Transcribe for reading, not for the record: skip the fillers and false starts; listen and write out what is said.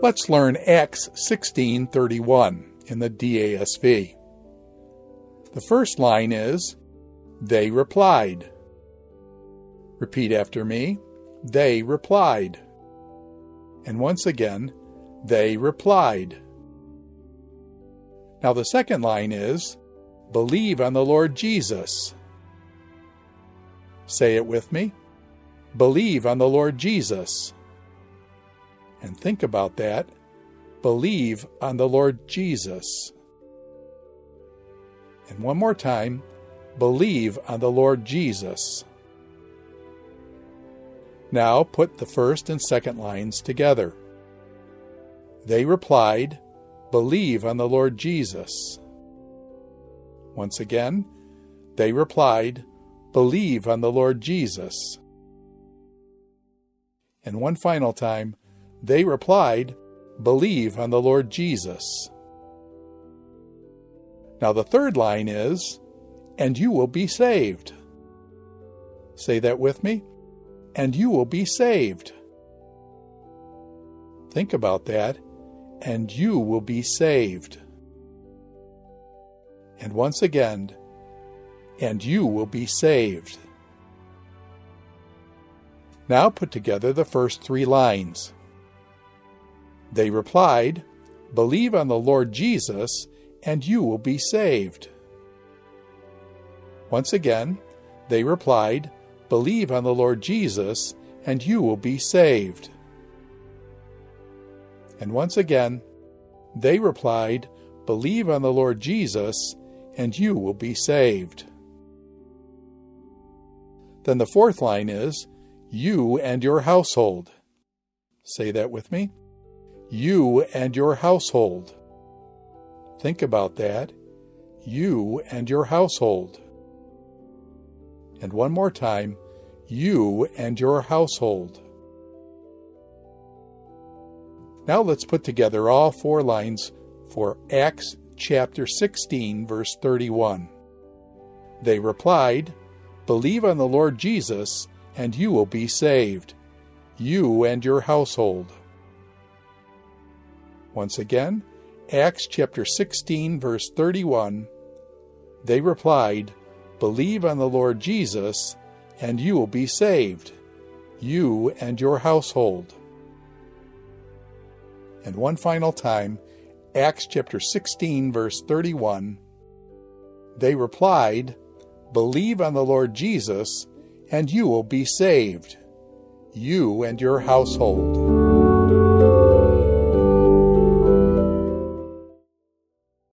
Let's learn Acts 16:31 in the DASV. The first line is, "They replied." Repeat after me. They replied. And once again, they replied. Now the second line is, "Believe on the Lord Jesus." Say it with me. Believe on the Lord Jesus. And think about that. Believe on the Lord Jesus. And one more time. Believe on the Lord Jesus. Now put the first and second lines together. They replied, "Believe on the Lord Jesus." Once again, they replied, "Believe on the Lord Jesus." And one final time, they replied, "Believe on the Lord Jesus." Now the third line is, "And you will be saved." Say that with me. And you will be saved. Think about that. And you will be saved. And once again, and you will be saved. Now put together the first three lines. They replied, "Believe on the Lord Jesus, and you will be saved." Once again, they replied, "Believe on the Lord Jesus, and you will be saved." And once again, they replied, "Believe on the Lord Jesus, and you will be saved." Then the fourth line is, "You and your household." Say that with me. You and your household. Think about that. You and your household. And one more time, you and your household. Now let's put together all four lines for Acts chapter 16, verse 31. They replied, "Believe on the Lord Jesus, and you will be saved, you and your household." Once again, Acts chapter 16, verse 31. They replied, "Believe on the Lord Jesus, and you will be saved, you and your household." And one final time, Acts chapter 16, verse 31. They replied, "Believe on the Lord Jesus, and you will be saved, you and your household."